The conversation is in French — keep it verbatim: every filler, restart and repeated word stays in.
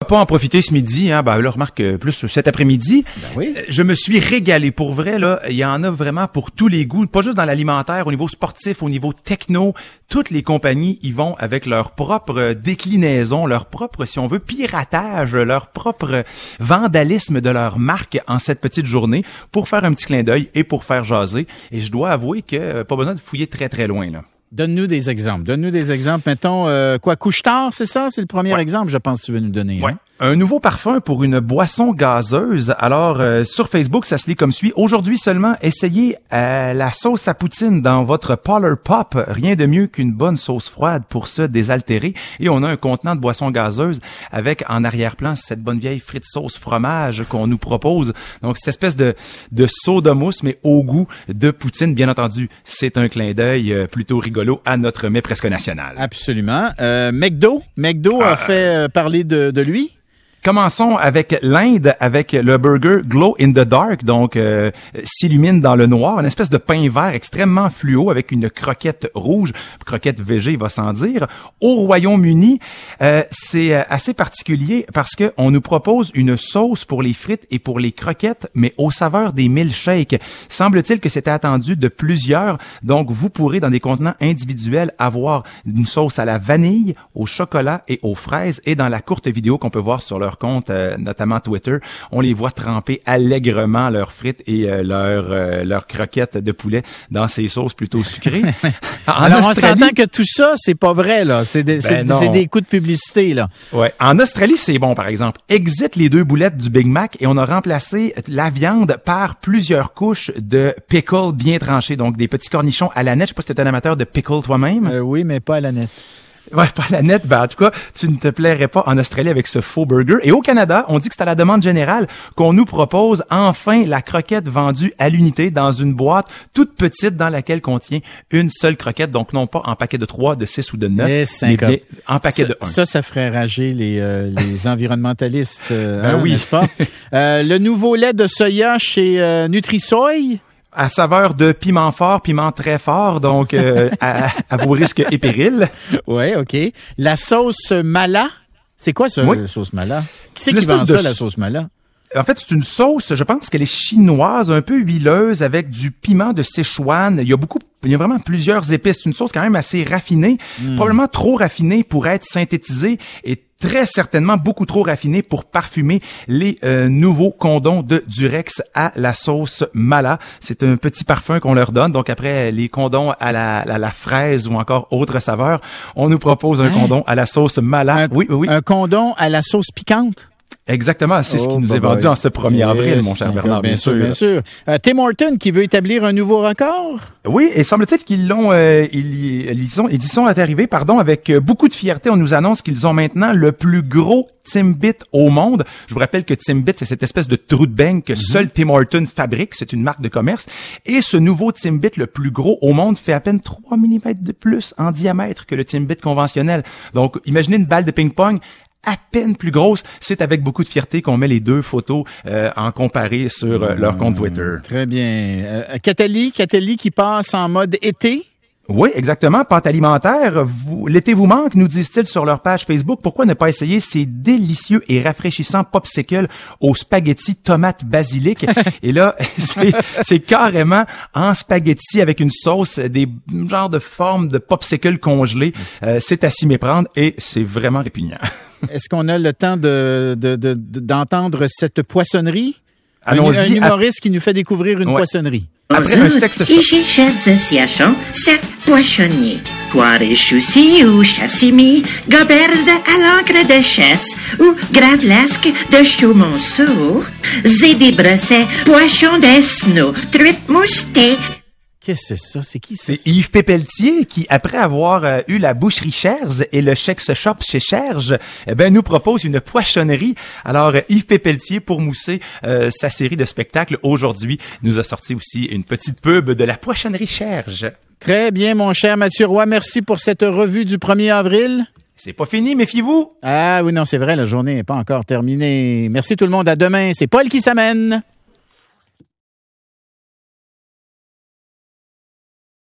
pas en profiter ce midi? Hein? Ben là, remarque, plus cet après-midi. Ben oui. Je me suis régalé. Pour vrai, là, il y en a vraiment pour tous les goûts. Pas juste dans l'alimentaire, au niveau sportif, au niveau techno. Toutes les compagnies y vont avec leur propre déclinaison, leur propre, si on veut, piratage, leur propre vandalisme de leur marque en cette petite journée pour faire un petit clin d'œil et pour faire jaser. Et je dois avouer que pas besoin de fouiller très, très loin, là. Donne-nous des exemples. Donne-nous des exemples. Mettons, euh, quoi, couche-tard, c'est ça? C'est le premier ouais. exemple, je pense que tu veux nous donner. Ouais. Hein? Un nouveau parfum pour une boisson gazeuse. Alors, euh, sur Facebook, ça se lit comme suit. Aujourd'hui seulement, essayez euh, la sauce à poutine dans votre Polar Pop. Rien de mieux qu'une bonne sauce froide pour se désaltérer. Et on a un contenant de boisson gazeuse avec en arrière-plan cette bonne vieille frite sauce fromage qu'on nous propose. Donc, cette espèce de, de soda mousse, mais au goût de poutine, bien entendu. C'est un clin d'œil euh, plutôt rigolo à notre mets presque national. Absolument. Euh, McDo. McDo ah, a fait euh, parler de, de lui. Commençons avec l'Inde, avec le burger Glow in the Dark, donc euh, s'illumine dans le noir, une espèce de pain vert extrêmement fluo avec une croquette rouge, croquette végé, il va sans dire. Au Royaume-Uni, euh, c'est assez particulier parce que on nous propose une sauce pour les frites et pour les croquettes, mais aux saveurs des milkshakes. Semble-t-il que c'était attendu de plusieurs, donc vous pourrez dans des contenants individuels avoir une sauce à la vanille, au chocolat et aux fraises, et dans la courte vidéo qu'on peut voir sur leur compte, euh, notamment Twitter, on les voit tremper allègrement leurs frites et euh, leurs euh, leurs croquettes de poulet dans ces sauces plutôt sucrées. Alors, Australie, on s'entend que tout ça, c'est pas vrai, là. C'est des, ben c'est, c'est des coups de publicité, là. Ouais. En Australie, c'est bon, par exemple. Exit les deux boulettes du Big Mac et on a remplacé la viande par plusieurs couches de pickles bien tranchés, donc des petits cornichons à la nette. Je sais pas si tu es un amateur de pickles toi-même. Euh, oui, mais pas à la nette. Ouais, pas la nette, ben en tout cas, tu ne te plairais pas en Australie avec ce faux burger. Et au Canada, on dit que c'est à la demande générale qu'on nous propose enfin la croquette vendue à l'unité dans une boîte toute petite dans laquelle contient une seule croquette, donc non pas en paquet de trois, de six ou de neuf, mais bien en paquet ça, de un. Ça, ça ferait rager les euh, les environnementalistes, euh, ben hein, oui. n'est-ce pas? euh, le nouveau lait de soya chez euh, Nutrisoy. À saveur de piment fort, piment très fort, donc euh, à, à vos risques et périls. Ouais, OK. La sauce Mala, c'est quoi ça, oui. la sauce Mala? Qui c'est qui vend ça, de... la sauce Mala? En fait, c'est une sauce, je pense qu'elle est chinoise, un peu huileuse, avec du piment de Sichuan. Il y a beaucoup, il y a vraiment plusieurs épices. C'est une sauce quand même assez raffinée, mm. probablement trop raffinée pour être synthétisée et très certainement beaucoup trop raffinée pour parfumer les euh, nouveaux condons de Durex à la sauce Mala. C'est un petit parfum qu'on leur donne. Donc après les condons à la, à la fraise ou encore autre saveur, on nous propose un hein? condom à la sauce Mala. Un, oui, oui, oui. Un condom à la sauce piquante? Exactement, c'est oh, ce qui nous bah est vendu bah, en ce premier yes, avril, mon cher Bernard, bien, bien sûr. Bien sûr. Euh, Tim Hortons qui veut établir un nouveau record? Oui, et semble-t-il qu'ils l'ont, euh, ils, ils, sont, ils y sont arrivés, pardon, avec beaucoup de fierté. On nous annonce qu'ils ont maintenant le plus gros Timbit au monde. Je vous rappelle que Timbit, c'est cette espèce de trou de beigne que mm-hmm. seul Tim Hortons fabrique. C'est une marque de commerce. Et ce nouveau Timbit, le plus gros au monde, fait à peine trois millimètres de plus en diamètre que le Timbit conventionnel. Donc, imaginez une balle de ping-pong à peine plus grosse. C'est avec beaucoup de fierté qu'on met les deux photos euh, en comparé sur euh, leur compte Twitter. Très bien. Euh, Cathalie, Cathalie qui passe en mode été. Oui, exactement. Pâte alimentaire, vous, l'été vous manque, nous disent-ils sur leur page Facebook. Pourquoi ne pas essayer ces délicieux et rafraîchissants popsicles aux spaghettis tomates basilic? Et là, c'est, c'est carrément en spaghetti avec une sauce, des genres de formes de popsicles congelés. Euh, c'est à s'y méprendre et c'est vraiment répugnant. Est-ce qu'on a le temps de, de, de, d'entendre cette poissonnerie? Allons-y. Un, un humoriste à... qui nous fait découvrir une ouais. poissonnerie. Après un sexe shop. Ici, chers associations, c'est poissonnier. Poire et choussy ou chassimi, goberze à l'encre de chasse ou gravelesque de chaumonceau, zé des brossets, poisson d'esno, truite moustée. Qu'est-ce que c'est ça? C'est qui ça? C'est Yves Pépeltier qui, après avoir euh, eu la boucherie Cherges et le sex shop chez Cherges, eh ben, nous propose une poissonnerie. Alors, euh, Yves Pépeltier, pour mousser euh, sa série de spectacles, aujourd'hui, nous a sorti aussi une petite pub de la poissonnerie Cherges. Très bien, mon cher Mathieu Roy. Merci pour cette revue du premier avril. C'est pas fini, méfiez-vous. Ah oui, non, c'est vrai, la journée n'est pas encore terminée. Merci tout le monde. À demain. C'est Paul qui s'amène.